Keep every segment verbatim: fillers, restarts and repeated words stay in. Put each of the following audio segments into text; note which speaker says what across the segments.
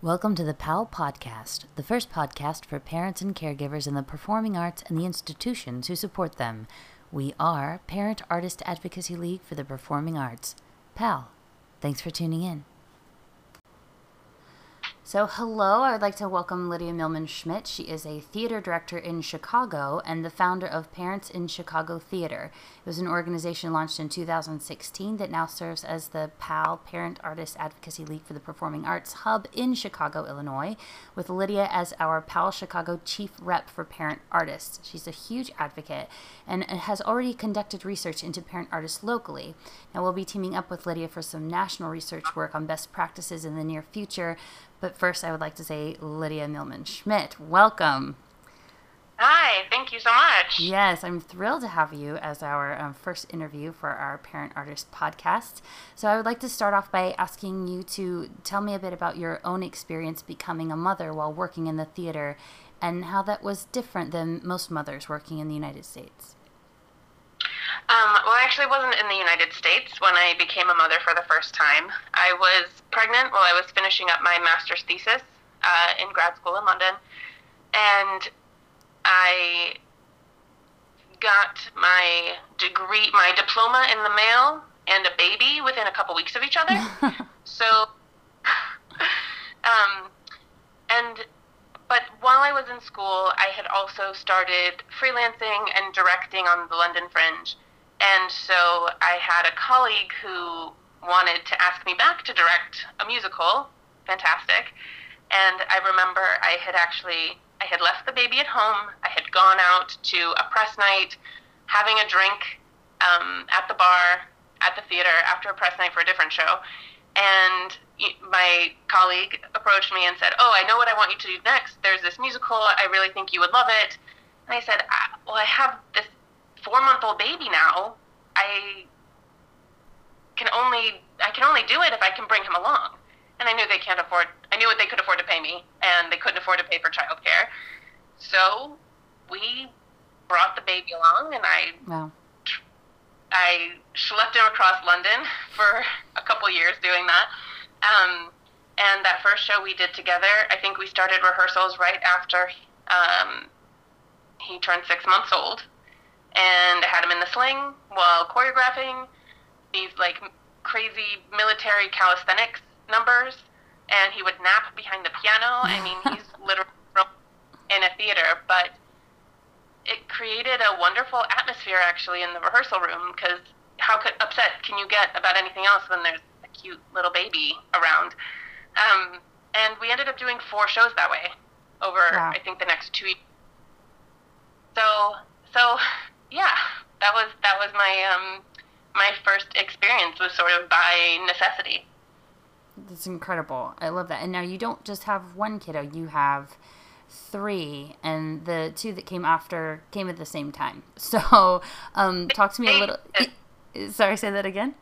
Speaker 1: Welcome to the PAL Podcast, the first podcast for parents and caregivers in the performing arts and the institutions who support them. We are Parent Artist Advocacy League for the Performing Arts. PAL, thanks for tuning in. So hello, I would like to welcome Lydia Millman-Schmidt. She is a theater director in Chicago and the founder of Parents in Chicago Theater. It was an organization launched in two thousand sixteen that now serves as the PAL, Parent Artist Advocacy League for the Performing Arts hub in Chicago, Illinois, with Lydia as our PAL Chicago chief rep for parent artists. She's a huge advocate and has already conducted research into parent artists locally. Now we'll be teaming up with Lydia for some national research work on best practices in the near future. But first, I would like to say, Lydia Millman-Schmidt, welcome.
Speaker 2: Hi, thank you so much.
Speaker 1: Yes, I'm thrilled to have you as our um, first interview for our Parent Artist podcast. So I would like to start off by asking you to tell me a bit about your own experience becoming a mother while working in the theater and how that was different than most mothers working in the United States.
Speaker 2: Um, well, I actually wasn't in the United States when I became a mother for the first time. I was pregnant while I was finishing up my master's thesis uh, in grad school in London, and I got my degree, my diploma in the mail, and a baby within a couple weeks of each other. so, um, and but while I was in school, I had also started freelancing and directing on the London Fringe. And so I had a colleague who wanted to ask me back to direct a musical. Fantastic. And I remember I had actually, I had left the baby at home. I had gone out to a press night, having a drink um, at the bar, at the theater, after a press night for a different show. And my colleague approached me and said, oh, I know what I want you to do next. There's this musical. I really think you would love it. And I said, well, I have this four-month-old baby now. I can only I can only do it if I can bring him along. And I knew they can't afford. I knew what they could afford to pay me, and they couldn't afford to pay for childcare. So we brought the baby along, and I
Speaker 1: wow.
Speaker 2: I schlepped him across London for a couple years doing that. Um, and that first show we did together, I think we started rehearsals right after um, he turned six months old. And I had him in the sling while choreographing these like crazy military calisthenics numbers, and he would nap behind the piano. I mean, he's literally in a theater, but it created a wonderful atmosphere actually in the rehearsal room, because how could upset can you get about anything else when there's a cute little baby around? Um, and we ended up doing four shows that way over, wow. I think, the next two years. So, so. Yeah, that was that was my um, my first experience, was sort of by necessity.
Speaker 1: That's incredible. I love that. And now you don't just have one kiddo, you have three, and the two that came after came at the same time. So um, talk to me a little... Sorry, say that again?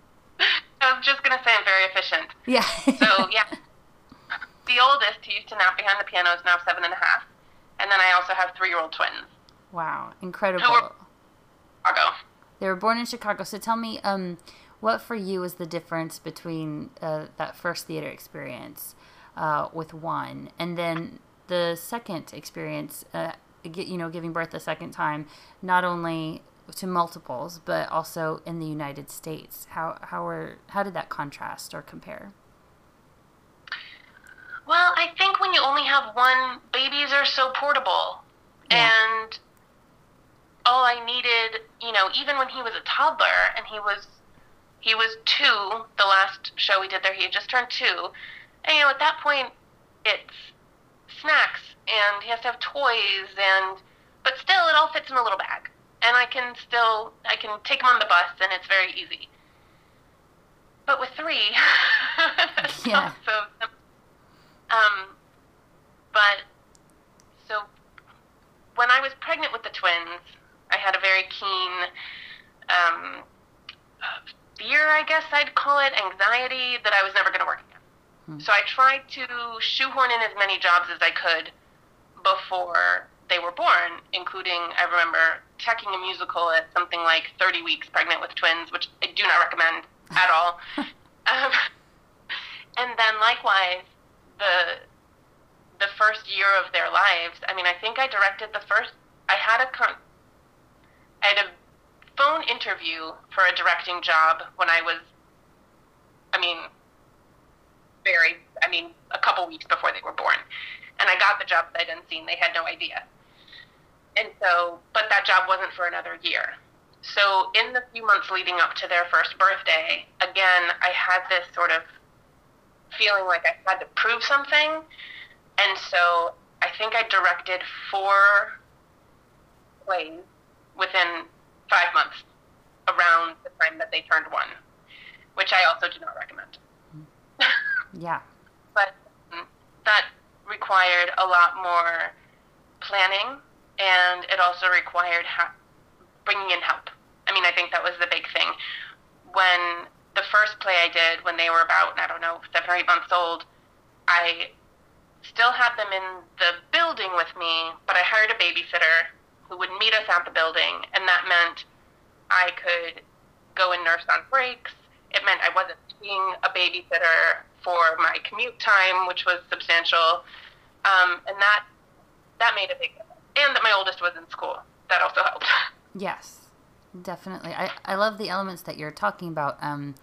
Speaker 2: I was just going to say I'm very efficient.
Speaker 1: Yeah.
Speaker 2: So, yeah. The oldest, who used to nap behind the piano, is now seven and a half. And then I also have three-year-old twins.
Speaker 1: Wow, incredible.
Speaker 2: Who were Chicago.
Speaker 1: They were born in Chicago. So tell me, um, what for you was the difference between uh, that first theater experience uh, with one, and then the second experience, uh, you know, giving birth the second time, not only to multiples, but also in the United States? How how were how did that contrast or compare?
Speaker 2: Well, I think when you only have one, babies are so portable. Yeah. And all I needed, you know, even when he was a toddler and he was, he was two, the last show we did there, he had just turned two. And, you know, at that point, it's snacks and he has to have toys and, but still it all fits in a little bag. And I can still, I can take him on the bus and it's very easy. But with three,
Speaker 1: yeah.
Speaker 2: so, so, um, but, so, when I was pregnant with the twins, I had a very keen um, fear, I guess I'd call it, anxiety that I was never going to work again. Hmm. So I tried to shoehorn in as many jobs as I could before they were born, including, I remember, teching a musical at something like thirty weeks pregnant with twins, which I do not recommend at all. um, and then likewise, the the first year of their lives. I mean, I think I directed the first. I had a con. I had a phone interview for a directing job when I was. I mean, very. I mean, a couple weeks before they were born, and I got the job sight unseen. They had no idea, and so, but that job wasn't for another year. So in the few months leading up to their first birthday, again, I had this sort of feeling like I had to prove something. And so I think I directed four plays within five months around the time that they turned one, which I also do not recommend.
Speaker 1: Yeah.
Speaker 2: But um, that required a lot more planning, and it also required ha- bringing in help. I mean, I think that was the big thing. When the first play I did, when they were about, I don't know, seven or eight months old, I still had them in the building with me, but I hired a babysitter who would meet us at the building, and that meant I could go and nurse on breaks. It meant I wasn't seeing a babysitter for my commute time, which was substantial, um, and that that made a big difference. And that my oldest was in school. That also helped.
Speaker 1: Yes, definitely. I, I love the elements that you're talking about. Um,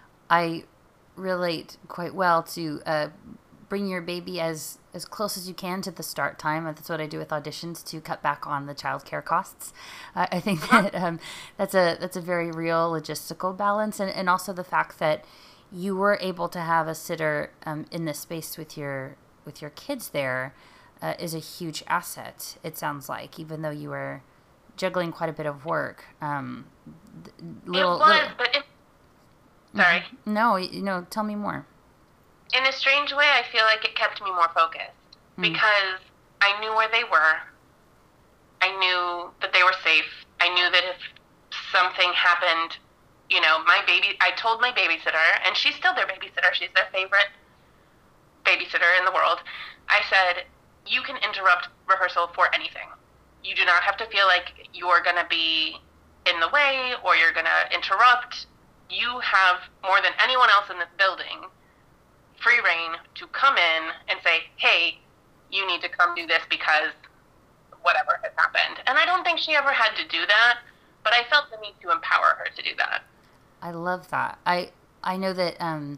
Speaker 1: I relate quite well to uh, bring your baby as, as close as you can to the start time. That's what I do with auditions to cut back on the childcare costs. Uh, I think that um, that's a that's a very real logistical balance, and, and also the fact that you were able to have a sitter um, in this space with your with your kids there uh, is a huge asset. It sounds like, even though you were juggling quite a bit of work. Um, little,
Speaker 2: it was,
Speaker 1: little...
Speaker 2: but it, sorry.
Speaker 1: Mm-hmm. No, you know, tell me more.
Speaker 2: In a strange way, I feel like it kept me more focused mm. because I knew where they were. I knew that they were safe. I knew that if something happened, you know, my baby, I told my babysitter, and she's still their babysitter. She's their favorite babysitter in the world. I said, you can interrupt rehearsal for anything. You do not have to feel like you're going to be in the way or you're going to interrupt. You have, more than anyone else in this building, free reign to come in and say, hey, you need to come do this because whatever has happened. And I don't think she ever had to do that, but I felt the need to empower her to do that.
Speaker 1: I love that. I I know that um,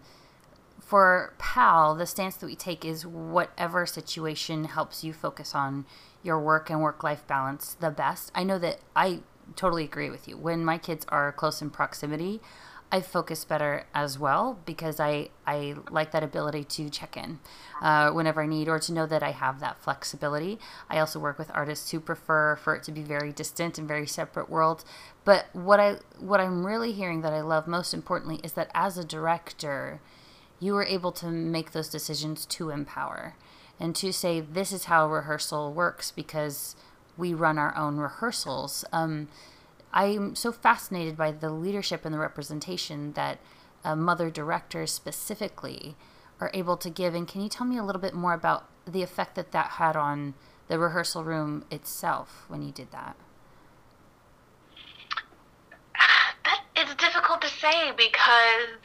Speaker 1: for PAL, the stance that we take is whatever situation helps you focus on your work and work-life balance the best. I know that I totally agree with you. When my kids are close in proximity, I focus better as well because I, I like that ability to check in uh, whenever I need, or to know that I have that flexibility. I also work with artists who prefer for it to be very distant and very separate worlds. But what I what I'm really hearing that I love most importantly is that as a director, you were able to make those decisions to empower and to say, this is how rehearsal works because we run our own rehearsals. Um, I'm so fascinated by the leadership and the representation that uh, mother directors specifically are able to give. And can you tell me a little bit more about the effect that that had on the rehearsal room itself when you did that?
Speaker 2: That is difficult to say because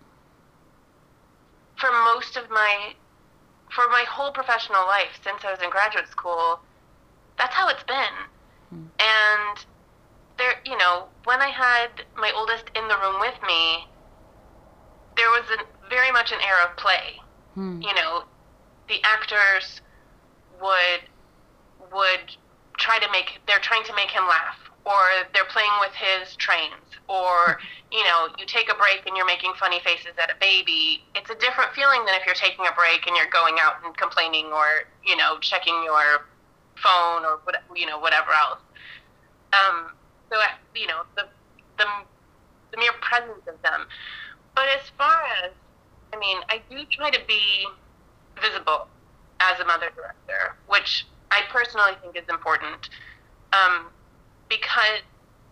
Speaker 2: for most of my, for my whole professional life since I was in graduate school, that's how it's been. Hmm. And there, you know, when I had my oldest in the room with me, there was a, very much an air of play. Hmm. You know, the actors would would try to make, they're trying to make him laugh, or they're playing with his trains, or, you know, you take a break and you're making funny faces at a baby. It's a different feeling than if you're taking a break and you're going out and complaining, or, you know, checking your phone, or, you know, whatever else. Um, So, you know, the, the the mere presence of them. But as far as, I mean, I do try to be visible as a mother director, which I personally think is important, um, because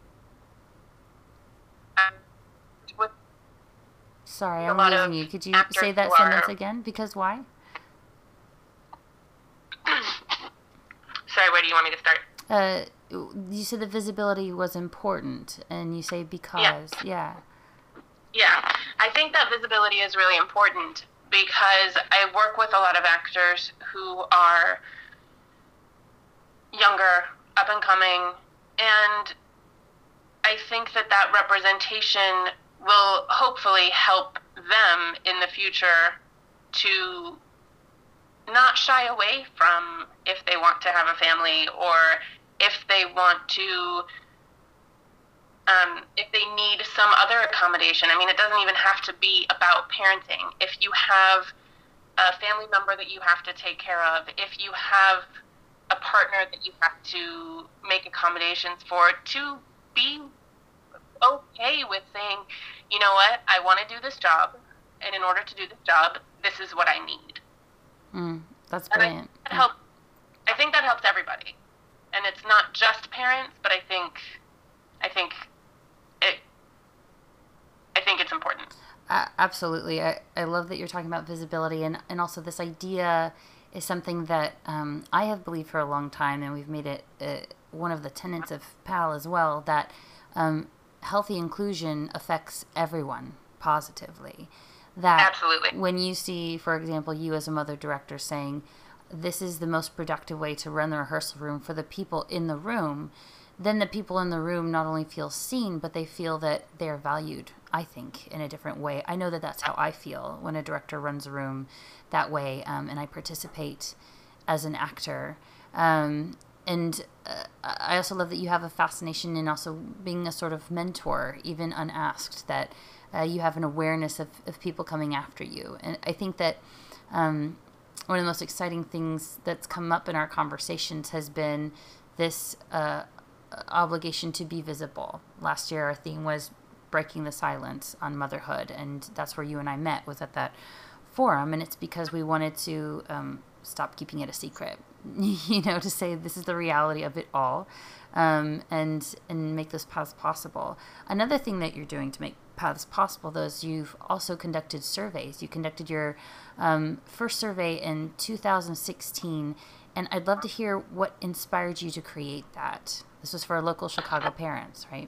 Speaker 2: um, with
Speaker 1: Sorry, I'm losing you. Could you say that sentence are, again? Because why?
Speaker 2: Sorry, where do you want me to start?
Speaker 1: Uh, you said the visibility was important, and you say because, yeah.
Speaker 2: Yeah. Yeah, I think that visibility is really important because I work with a lot of actors who are younger, up and coming, and I think that that representation will hopefully help them in the future to not shy away from if they want to have a family, or if they want to, um, if they need some other accommodation. I mean, it doesn't even have to be about parenting. If you have a family member that you have to take care of, if you have a partner that you have to make accommodations for, to be okay with saying, you know what, I want to do this job, and in order to do this job, this is what I need.
Speaker 1: Mm, that's
Speaker 2: and
Speaker 1: brilliant.
Speaker 2: I, that helps, I think that helps everybody, and it's not just parents, but I think, I think it, I think it's important.
Speaker 1: Uh, absolutely. I, I love that you're talking about visibility, and, and also this idea is something that um, I have believed for a long time, and we've made it uh, one of the tenets of P A L as well, that um, healthy inclusion affects everyone positively. That
Speaker 2: Absolutely.
Speaker 1: When you see, for example, you as a mother director saying, this is the most productive way to run the rehearsal room for the people in the room, then the people in the room not only feel seen, but they feel that they're valued, I think, in a different way. I know that that's how I feel when a director runs a room that way, um, and I participate as an actor. Um, and uh, I also love that you have a fascination in also being a sort of mentor, even unasked, that uh, you have an awareness of, of people coming after you. And I think that um, one of the most exciting things that's come up in our conversations has been this uh, obligation to be visible. Last year, our theme was breaking the silence on motherhood, and that's where you and I met, was at that forum, and it's because we wanted to um, stop keeping it a secret, you know, to say this is the reality of it all, um, and and make this paths possible. Another thing that you're doing to make paths possible, though, is you've also conducted surveys. You conducted your um, first survey in two thousand sixteen, and I'd love to hear what inspired you to create that. This was for local Chicago parents, right?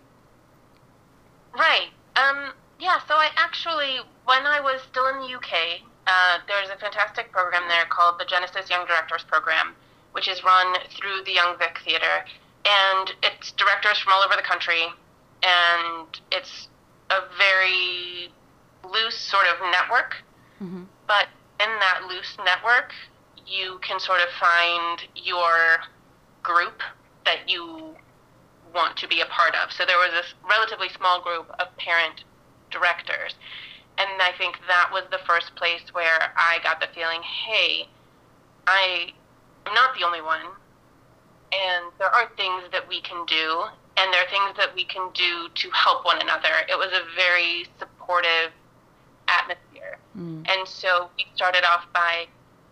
Speaker 2: Right. Um, yeah, so I actually, when I was still in the U K, uh, there's a fantastic program there called the Genesis Young Directors Program, which is run through the Young Vic Theatre, and it's directors from all over the country, and it's a very loose sort of network, mm-hmm. but in that loose network, you can sort of find your group that you want to be a part of. So there was this relatively small group of parent directors, and I think that was the first place where I got the feeling, hey, I am not the only one, and there are things that we can do, and there are things that we can do to help one another. It was a very supportive atmosphere. Mm. And so we started off by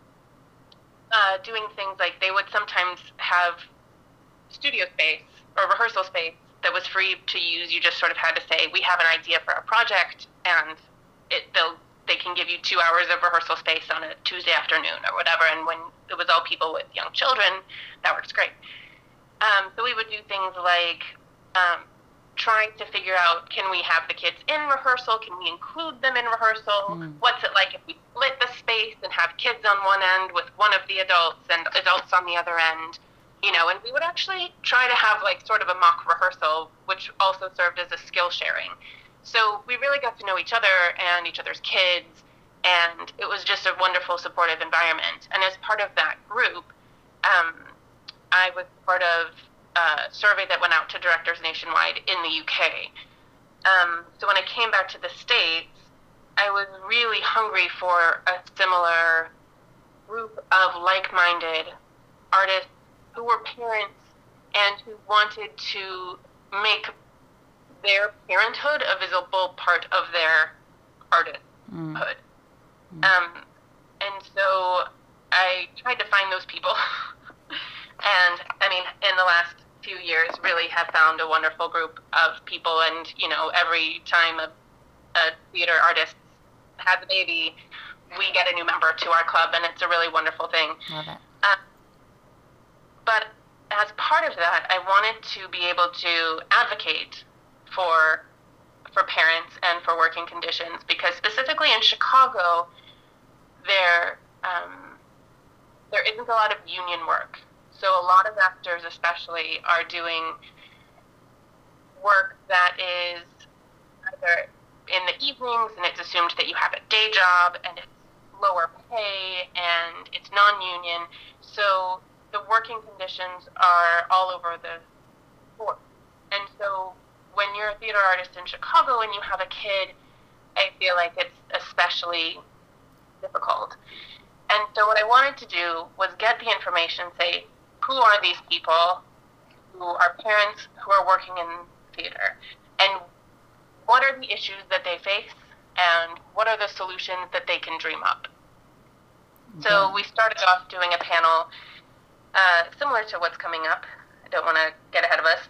Speaker 2: uh, doing things like they would sometimes have studio space or rehearsal space that was free to use. You just sort of had to say, we have an idea for a project, and it they'll they can give you two hours of rehearsal space on a Tuesday afternoon or whatever. And when it was all people with young children, that works great. Um, so we would do things like um, trying to figure out, can we have the kids in rehearsal? Can we include them in rehearsal? Mm. What's it like if we split the space and have kids on one end with one of the adults and adults on the other end? You know, and we would actually try to have like sort of a mock rehearsal, which also served as a skill sharing. So we really got to know each other and each other's kids, and it was just a wonderful, supportive environment. And as part of that group, um, I was part of a survey that went out to directors nationwide in the U K. Um, so when I came back to the States, I was really hungry for a similar group of like-minded artists who were parents and who wanted to make their parenthood a visible part of their artisthood. Mm. Um, and so I tried to find those people. And, I mean, in the last few years, really have found a wonderful group of people. And, you know, every time a, a theater artist has a baby, we get a new member to our club, and it's a really wonderful thing.
Speaker 1: Love it.
Speaker 2: Uh, but as part of that, I wanted to be able to advocate for for parents and for working conditions, because specifically in Chicago, there um, there isn't a lot of union work. So a lot of actors, especially, are doing work that is either in the evenings, and it's assumed that you have a day job, and it's lower pay, and it's non-union. So the working conditions are all over the board. And so when you're a theater artist in Chicago and you have a kid, I feel like it's especially difficult. And so what I wanted to do was get the information, say, who are these people who are parents who are working in theater, and what are the issues that they face, and what are the solutions that they can dream up. Okay. So we started off doing a panel uh, similar to what's coming up. I don't want to get ahead of us,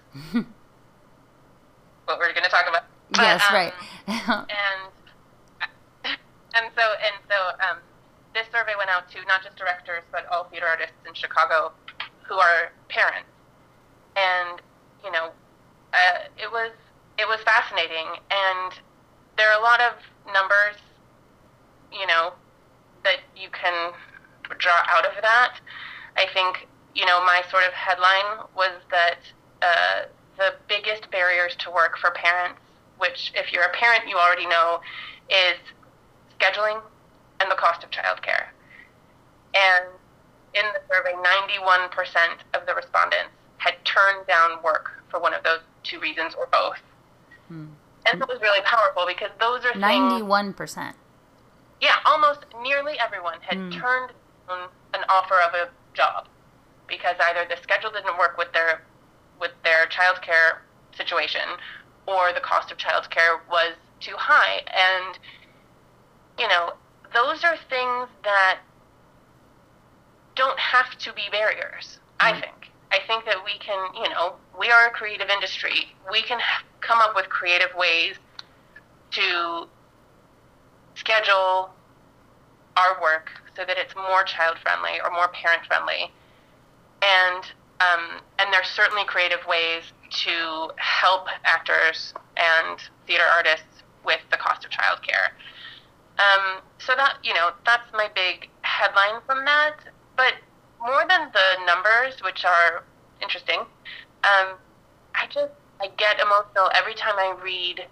Speaker 2: what we're going to talk about. But,
Speaker 1: yes,
Speaker 2: um,
Speaker 1: right.
Speaker 2: and and so and so um, this survey went out to not just directors, but all theater artists in Chicago who are parents. And, you know, uh, it was it was fascinating. And there are a lot of numbers, you know, that you can draw out of that. I think, you know, my sort of headline was that uh, the biggest barriers to work for parents, which if you're a parent you already know, is scheduling and the cost of childcare. And in the survey, ninety-one percent of the respondents had turned down work for one of those two reasons or both. Hmm. And it was really powerful because those are
Speaker 1: ninety-one percent.
Speaker 2: Yeah, almost nearly everyone had hmm. turned down an offer of a job because either the schedule didn't work with their with their childcare situation, or the cost of childcare was too high. And, you know, those are things that don't have to be barriers, I think. I think that we can, you know, we are a creative industry. We can ha- come up with creative ways to schedule our work so that it's more child-friendly or more parent-friendly. And um, and there's certainly creative ways to help actors and theater artists with the cost of childcare. Um, so that, you know, that's my big headline from that. But more than the numbers, which are interesting, um, I just, I get emotional every time I read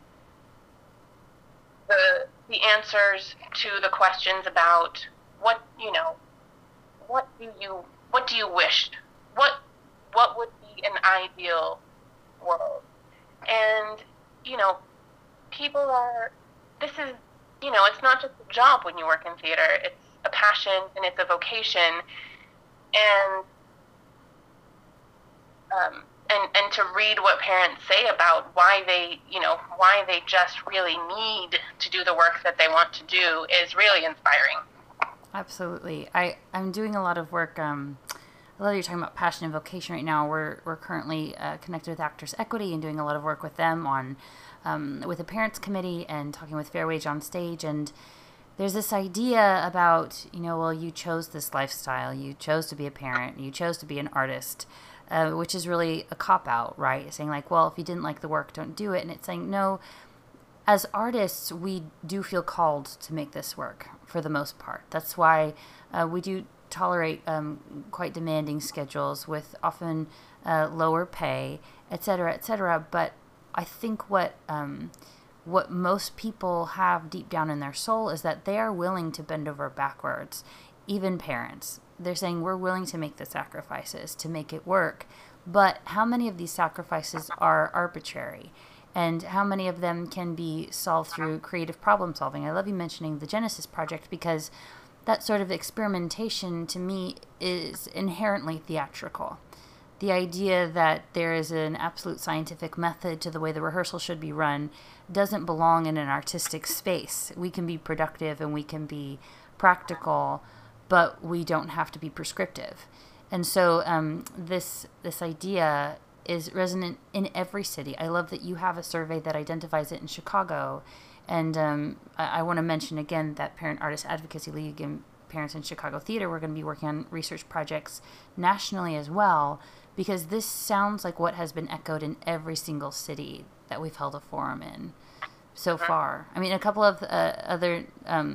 Speaker 2: the the answers to the questions about what, you know, what do you, what do you wish? What, what would be an ideal world? And, you know, people are, this is, you know, it's not just a job when you work in theater. It's a passion and it's a vocation. And um, and and to read what parents say about why they, you know, why they just really need to do the work that they want to do is really inspiring.
Speaker 1: Absolutely. I, I'm doing a lot of work. Um, I love that you're talking about passion and vocation right now. We're we're currently uh, connected with Actors Equity and doing a lot of work with them on um, with the Parents Committee and talking with Fair Wage on Stage. And there's this idea about, you know, well, you chose this lifestyle, you chose to be a parent, you chose to be an artist, uh, which is really a cop-out, right? Saying like, well, if you didn't like the work, don't do it. And it's saying, no, as artists, we do feel called to make this work for the most part. That's why uh, we do tolerate um, quite demanding schedules with often uh, lower pay, et cetera, et cetera. But I think what um, what most people have deep down in their soul is that they are willing to bend over backwards, even parents. They're saying, we're willing to make the sacrifices to make it work. But how many of these sacrifices are arbitrary? And how many of them can be solved through creative problem solving? I love you mentioning the Genesis Project, because that sort of experimentation to me is inherently theatrical. The idea that there is an absolute scientific method to the way the rehearsal should be run doesn't belong in an artistic space. We can be productive and we can be practical, but we don't have to be prescriptive. And so um, this this idea is resonant in every city. I love that you have a survey that identifies it in Chicago. And um, I, I want to mention again that Parent Artist Advocacy League and Parents in Chicago Theater, we're going to be working on research projects nationally as well, because this sounds like what has been echoed in every single city that we've held a forum in so far. I mean, a couple of uh, other um,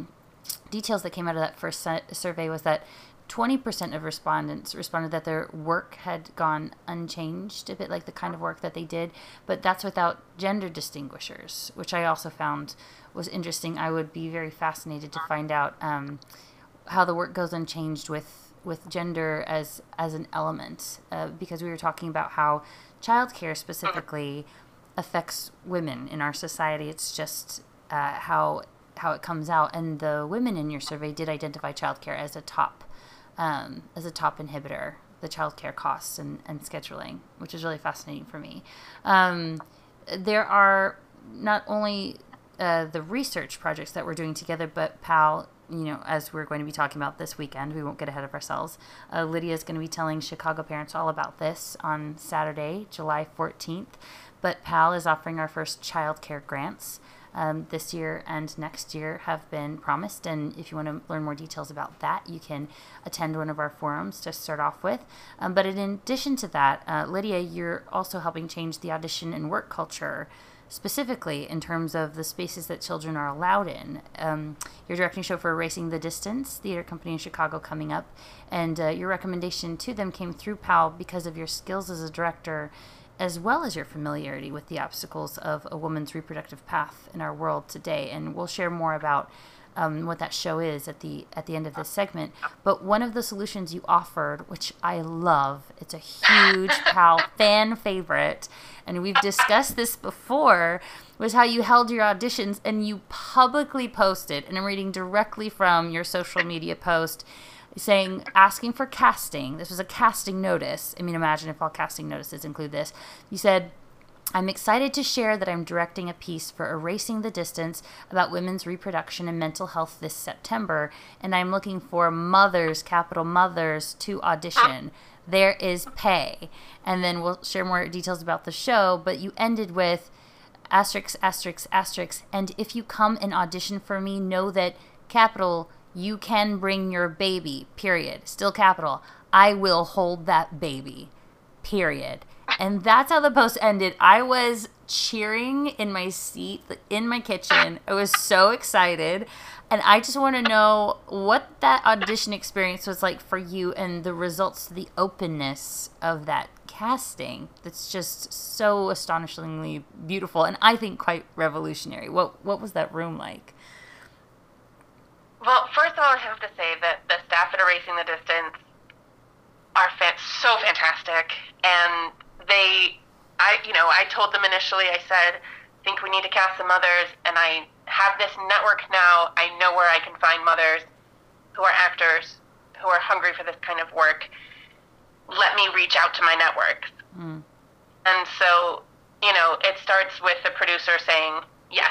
Speaker 1: details that came out of that first survey was that twenty percent of respondents responded that their work had gone unchanged, a bit like the kind of work that they did, but that's without gender distinguishers, which I also found was interesting. I would be very fascinated to find out um, how the work goes unchanged with, with gender as as an element, uh, because we were talking about how childcare specifically affects women in our society. It's just uh, how how it comes out, and the women in your survey did identify childcare as a top Um, as a top inhibitor, the childcare costs and, and scheduling, which is really fascinating for me. Um, there are not only uh, the research projects that we're doing together, but Pal, you know, as we're going to be talking about this weekend, we won't get ahead of ourselves. Uh, Lydia is going to be telling Chicago parents all about this on Saturday, July fourteenth. But Pal is offering our first childcare grants. Um, this year and next year have been promised, and if you want to learn more details about that, you can attend one of our forums to start off with. Um, but in addition to that, uh, Lydia, you're also helping change the audition and work culture, specifically in terms of the spaces that children are allowed in. Um, you're directing a show for Racing the Distance theater company in Chicago coming up, and uh, your recommendation to them came through Pal because of your skills as a director, as well as your familiarity with the obstacles of a woman's reproductive path in our world today. And we'll share more about um, what that show is at the at the end of this segment. But one of the solutions you offered, which I love, it's a huge Pal fan favorite, and we've discussed this before, was how you held your auditions and you publicly posted, and I'm reading directly from your social media post, saying, asking for casting. This was a casting notice. I mean, imagine if all casting notices include this. You said, I'm excited to share that I'm directing a piece for Erasing the Distance about women's reproduction and mental health this September, and I'm looking for mothers, capital mothers, to audition. There is pay. And then we'll share more details about the show, but you ended with asterisk, asterisk, asterisk, and if you come and audition for me, know that capital you can bring your baby, period. Still capital. I will hold that baby, period. And that's how the post ended. I was cheering in my seat, in my kitchen. I was so excited. And I just want to know what that audition experience was like for you and the results, the openness of that casting. That's just so astonishingly beautiful and I think quite revolutionary. What, what was that room like?
Speaker 2: Well, first of all, I have to say that the staff at Erasing the Distance are fa- so fantastic, and they, I, you know, I told them initially, I said, I think we need to cast some mothers, and I have this network now. I know where I can find mothers who are actors, who are hungry for this kind of work. Let me reach out to my networks. Mm. And so, you know, it starts with the producer saying yes.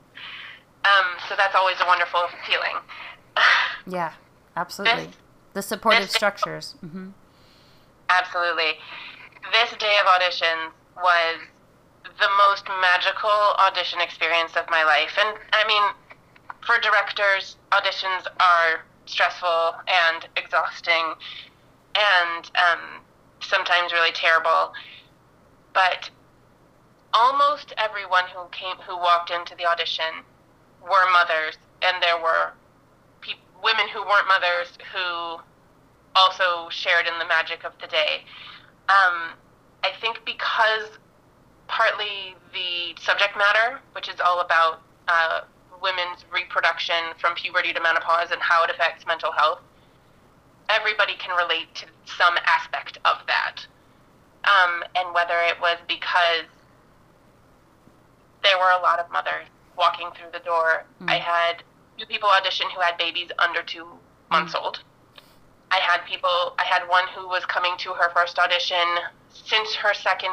Speaker 2: Um, so that's always a wonderful feeling.
Speaker 1: Yeah, absolutely. This, the supportive this, structures. Mm-hmm.
Speaker 2: Absolutely. This day of auditions was the most magical audition experience of my life. And, I mean, for directors, auditions are stressful and exhausting and um, sometimes really terrible. But almost everyone who came, who walked into the audition were mothers, and there were pe- women who weren't mothers who also shared in the magic of the day. Um, I think because partly the subject matter, which is all about uh, women's reproduction from puberty to menopause and how it affects mental health, everybody can relate to some aspect of that. Um, and whether it was because there were a lot of mothers walking through the door. Mm. I had two people audition who had babies under two mm. months old. I had people, I had one who was coming to her first audition since her second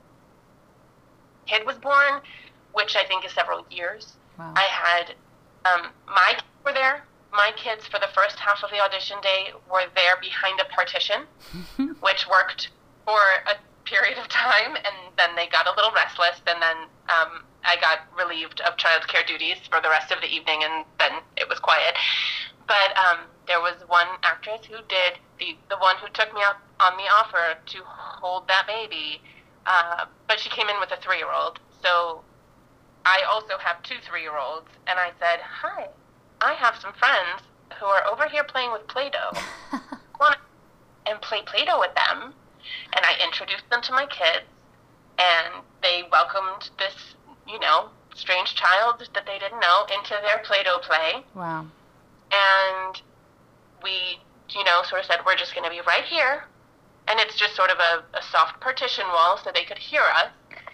Speaker 2: kid was born, which I think is several years. Wow. I had, um, my kids were there. My kids, for the first half of the audition day, were there behind a partition, which worked for a period of time, and then they got a little restless, and then um, I got relieved of childcare duties for the rest of the evening, and then it was quiet. But um, there was one actress who did, the, the one who took me up on the offer to hold that baby, uh, but she came in with a three-year-old. So I also have two three-year-olds, and I said, hi, I have some friends who are over here playing with Play-Doh. Want to and play Play-Doh with them. And I introduced them to my kids, and they welcomed this, you know, strange child that they didn't know into their Play-Doh play.
Speaker 1: Wow.
Speaker 2: And we, you know, sort of said, we're just going to be right here. And it's just sort of a, a soft partition wall so they could hear us.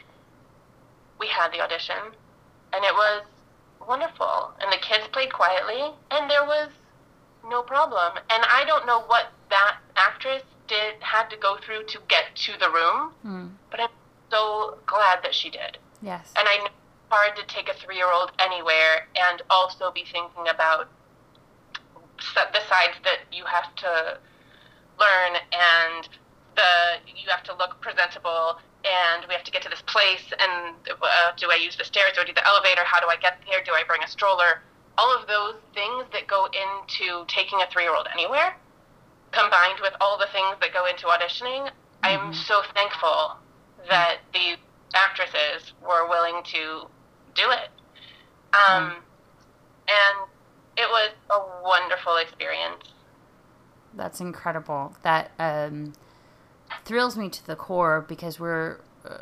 Speaker 2: We had the audition, and it was wonderful. And the kids played quietly, and there was no problem. And I don't know what that actress did had to go through to get to the room, mm. but I'm so glad that she did.
Speaker 1: Yes.
Speaker 2: And I know it's hard to take a three-year-old anywhere and also be thinking about the sides that you have to learn, and the you have to look presentable, and we have to get to this place, and uh, do I use the stairs, do I do the elevator, how do I get there, do I bring a stroller? All of those things that go into taking a three-year-old anywhere, combined with all the things that go into auditioning, mm-hmm. I'm so thankful that the actresses were willing to do it. Um, mm-hmm. And it was a wonderful experience.
Speaker 1: That's incredible. That um, thrills me to the core, because we're uh,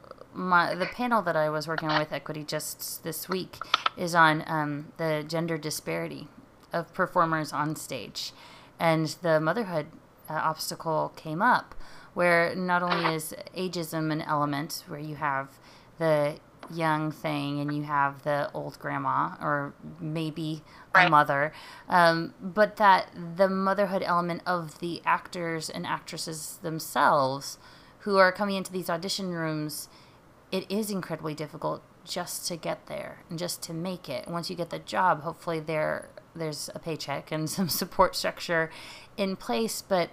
Speaker 1: my the panel that I was working on with Equity just this week is on um, the gender disparity of performers on stage, and the motherhood uh, obstacle came up, where not only is ageism an element, where you have the young thing and you have the old grandma or maybe a
Speaker 2: right.
Speaker 1: mother, um, but that the motherhood element of the actors and actresses themselves who are coming into these audition rooms, it is incredibly difficult just to get there and just to make it. Once you get the job, hopefully there there's a paycheck and some support structure in place, but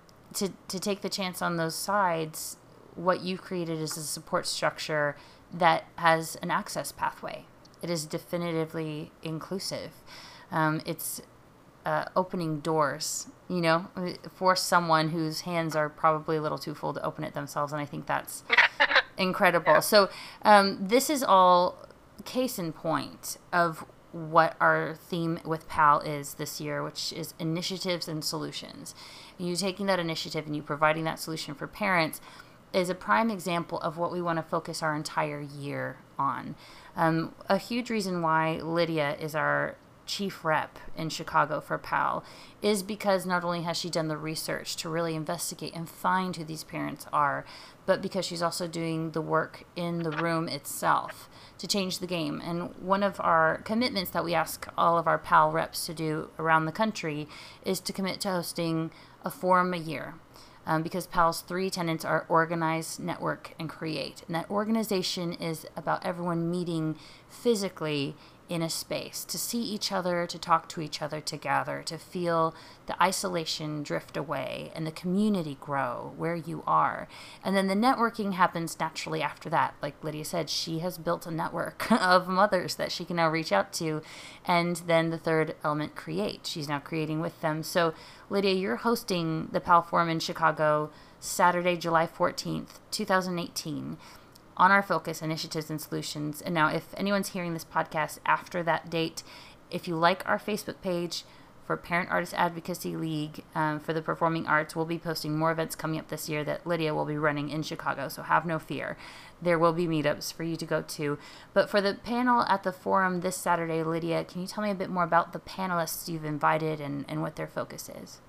Speaker 1: to to take the chance on those sides, what you've created is a support structure that has an access pathway. It is definitively inclusive. Um, it's uh, opening doors, you know, for someone whose hands are probably a little too full to open it themselves, and I think that's incredible. Yeah. So um, this is all case in point of what our theme with PAL is this year, which is initiatives and solutions. You taking that initiative and you providing that solution for parents is a prime example of what we want to focus our entire year on. Um, a huge reason why Lydia is our chief rep in Chicago for PAL is because not only has she done the research to really investigate and find who these parents are, but because she's also doing the work in the room itself to change the game. And one of our commitments that we ask all of our PAL reps to do around the country is to commit to hosting a forum a year. Um, because PAL's three tenets are organize, network, and create. And that organization is about everyone meeting physically in a space to see each other, to talk to each other, to gather, to feel the isolation drift away and the community grow where you are. And then the networking happens naturally after that. Like Lydia said, she has built a network of mothers that she can now reach out to. And then the third element, create. She's now creating with them. So Lydia, you're hosting the PAL Forum in Chicago Saturday, July fourteenth, twenty eighteen. On our focus, initiatives and solutions. And now if anyone's hearing this podcast after that date, if you like our Facebook page for Parent Artist Advocacy League um, for the Performing Arts, we'll be posting more events coming up this year that Lydia will be running in Chicago, so have no fear. There will be meetups for you to go to. But for the panel at the forum this Saturday, Lydia, can you tell me a bit more about the panelists you've invited and, and what their focus is?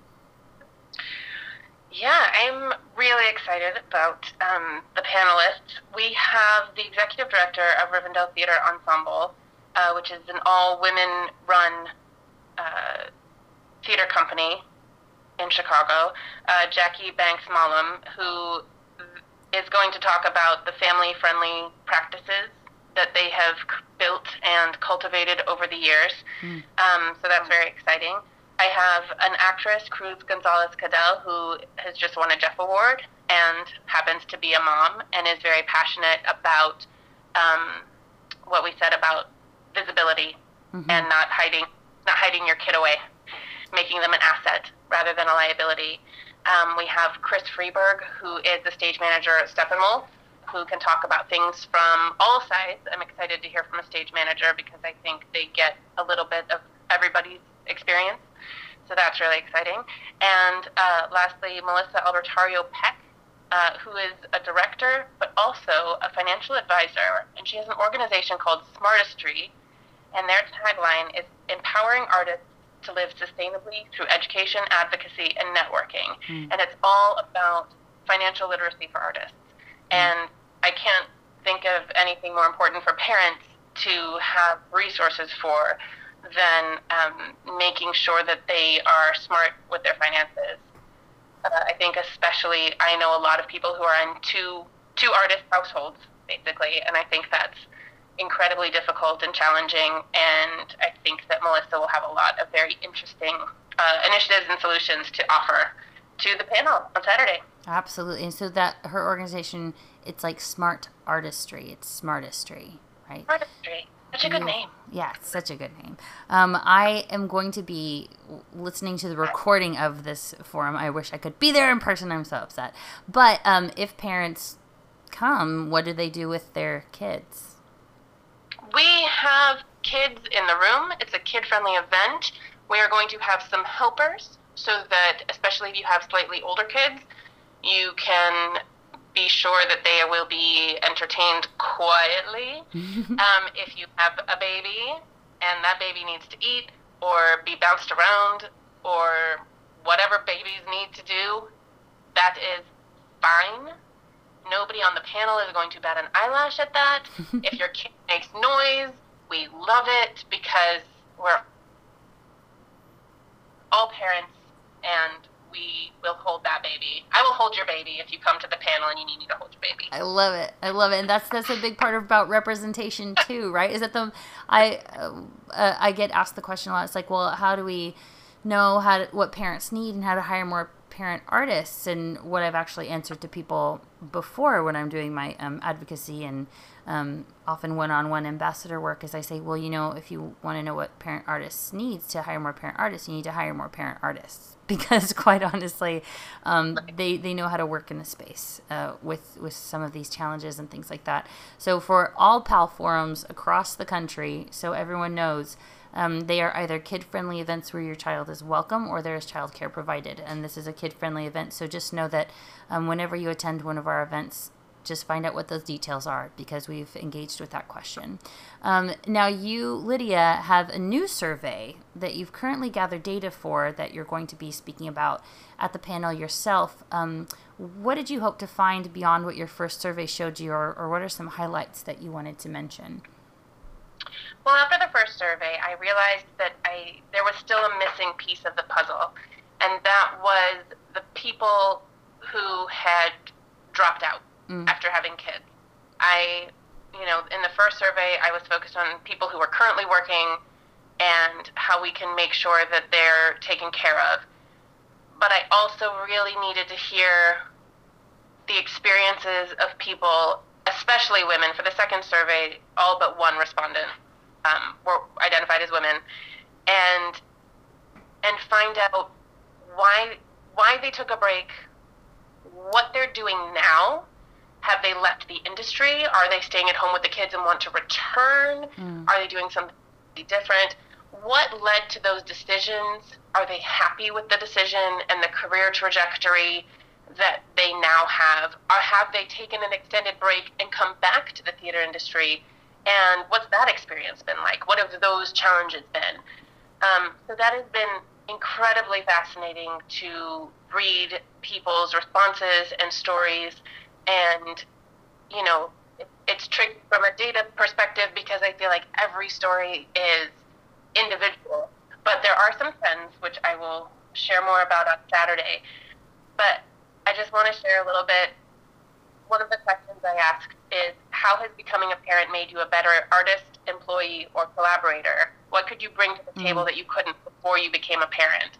Speaker 2: Yeah, I'm really excited about um, the panelists. We have the executive director of Rivendell Theater Ensemble, uh, which is an all-women-run uh, theater company in Chicago, uh, Jackie Banks-Mollum, who is going to talk about the family-friendly practices that they have built and cultivated over the years. Mm. Um, so that's very exciting. I have an actress, Cruz Gonzalez-Cadell, who has just won a Jeff Award and happens to be a mom and is very passionate about um, what we said about visibility mm-hmm. and not hiding, not hiding your kid away, making them an asset rather than a liability. Um, we have Chris Freeberg, who is the stage manager at Steppenwolf, who can talk about things from all sides. I'm excited to hear from a stage manager because I think they get a little bit of everybody's experience. So that's really exciting. And uh, lastly, Melissa Albertario Peck, uh, who is a director, but also a financial advisor. And she has an organization called Smartistry. And their tagline is empowering artists to live sustainably through education, advocacy, and networking. Mm. And it's all about financial literacy for artists. Mm. And I can't think of anything more important for parents to have resources for than um, making sure that they are smart with their finances. Uh, I think especially, I know a lot of people who are in two, two artist households, basically, and I think that's incredibly difficult and challenging, and I think that Melissa will have a lot of very interesting uh, initiatives and solutions to offer to the panel on Saturday.
Speaker 1: Absolutely. And so that her organization, it's like Smart Artistry. It's Smartistry, right?
Speaker 2: Smartistry. Such a good name.
Speaker 1: Yeah, it's such a good name. Um, I am going to be listening to the recording of this forum. I wish I could be there in person. I'm so upset. But um, if parents come, what do they do with their kids?
Speaker 2: We have kids in the room. It's a kid-friendly event. We are going to have some helpers so that, especially if you have slightly older kids, you can be sure that they will be entertained quietly. um, if you have a baby and that baby needs to eat or be bounced around or whatever babies need to do, that is fine. Nobody on the panel is going to bat an eyelash at that. If your kid makes noise, we love it because we're all parents and we will hold that baby. I will hold your baby if you come to the panel and you need me to hold your baby.
Speaker 1: I love it. I love it. And that's that's a big part about representation too, right? Is that the I uh, I get asked the question a lot. It's like, well, how do we know how to, what parents need and how to hire more parent artists? And what I've actually answered to people before when I'm doing my um, advocacy and um, often one-on-one ambassador work is I say, well, you know, if you want to know what parent artists needs to hire more parent artists, you need to hire more parent artists. Because quite honestly, um, they, they know how to work in the space uh, with, with some of these challenges and things like that. So for all PAL forums across the country, so everyone knows, um, they are either kid-friendly events where your child is welcome or there is childcare provided. And this is a kid-friendly event, so just know that um, whenever you attend one of our events, just find out what those details are because we've engaged with that question. Um, now you, Lydia, have a new survey that you've currently gathered data for that you're going to be speaking about at the panel yourself. Um, what did you hope to find beyond what your first survey showed you, or, or what are some highlights that you wanted to mention?
Speaker 2: Well, after the first survey, I realized that I there was still a missing piece of the puzzle, and that was the people who had dropped out mm. after having kids. I, you know, in the first survey, I was focused on people who are currently working and how we can make sure that they're taken care of. But I also really needed to hear the experiences of people, especially women. For the second survey, all but one respondent um, were identified as women, and and find out why why they took a break, what they're doing now. Have they left the industry? Are they staying at home with the kids and want to return? Mm. Are they doing something different? What led to those decisions? Are they happy with the decision and the career trajectory that they now have? Or have they taken an extended break and come back to the theater industry? And what's that experience been like? What have those challenges been? Um, so that has been incredibly fascinating to read people's responses and stories. And, you know, it, it's tricky from a data perspective because I feel like every story is individual. But there are some trends, which I will share more about on Saturday. But I just want to share a little bit. One of the questions I asked is, how has becoming a parent made you a better artist, employee, or collaborator? What could you bring to the table mm. that you couldn't before you became a parent?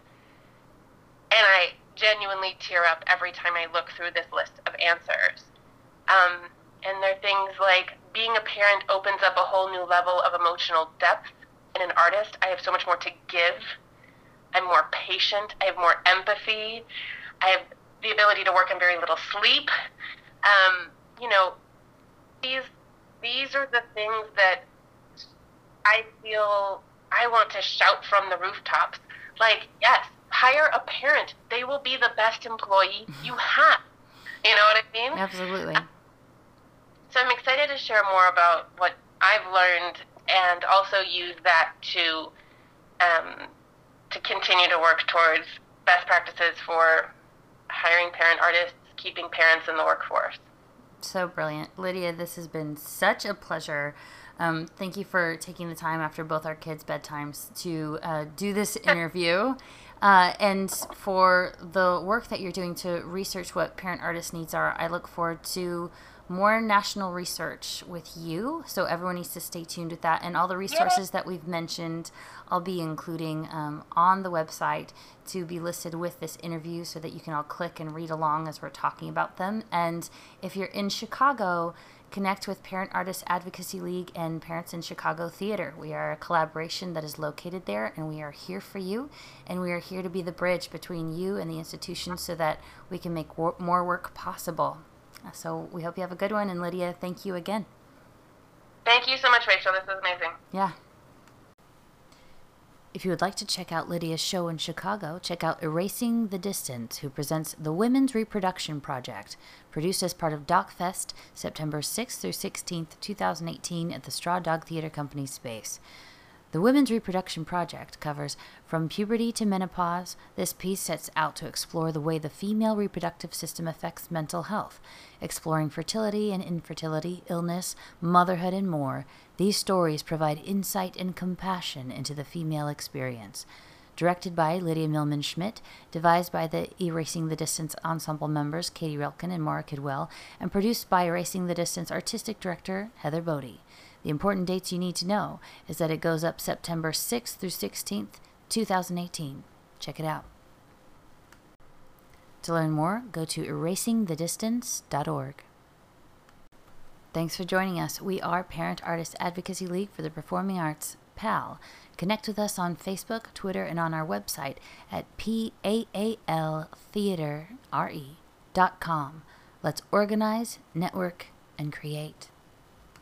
Speaker 2: And I genuinely tear up every time I look through this list of answers. Um, and there are things like, being a parent opens up a whole new level of emotional depth. In an artist, I have so much more to give. I'm more patient. I have more empathy. I have the ability to work in very little sleep. Um, you know, these these are the things that I feel I want to shout from the rooftops. Like, yes, hire a parent. They will be the best employee you have. You know what I mean?
Speaker 1: Absolutely.
Speaker 2: So I'm excited to share more about what I've learned and also use that to um, to continue to work towards best practices for hiring parent artists, keeping parents in the workforce.
Speaker 1: So brilliant. Lydia, this has been such a pleasure. Um, thank you for taking the time after both our kids' bedtimes to uh, do this interview. Uh, and for the work that you're doing to research what parent artist needs are. I look forward to more national research with you. So everyone needs to stay tuned with that. And all the resources that we've mentioned, I'll be including um, on the website to be listed with this interview so that you can all click and read along as we're talking about them. And if you're in Chicago, connect with Parent Artist Advocacy League and Parents in Chicago Theater. We are a collaboration that is located there, and we are here for you, and we are here to be the bridge between you and the institution so that we can make wor- more work possible. So we hope you have a good one, and Lydia, thank you again.
Speaker 2: Thank you so much, Rachel. This is amazing.
Speaker 1: Yeah. If you would like to check out Lydia's show in Chicago, check out Erasing the Distance, who presents the Women's Reproduction Project, produced as part of DocFest, September sixth through sixteenth, twenty eighteen, at the Straw Dog Theater Company space. The Women's Reproduction Project covers From Puberty to Menopause. This piece sets out to explore the way the female reproductive system affects mental health, exploring fertility and infertility, illness, motherhood, and more. These stories provide insight and compassion into the female experience. Directed by Lydia Milman Schmidt, devised by the Erasing the Distance ensemble members Katie Relkin and Maura Kidwell, and produced by Erasing the Distance artistic director Heather Bodie. The important dates you need to know is that it goes up September sixth through sixteenth, twenty eighteen. Check it out. To learn more, go to erasing the distance dot org. Thanks for joining us. We are Parent Artist Advocacy League for the Performing Arts, P A L. Connect with us on Facebook, Twitter, and on our website at P A A L theater dot com. Let's organize, network, and create.